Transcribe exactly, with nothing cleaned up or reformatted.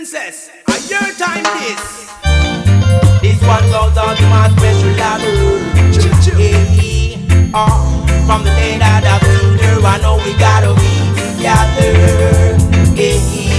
princess, a your time this. This one goes out to my special lover. Hey, oh, from the day that I've seen her, I know we gotta be together. Hey.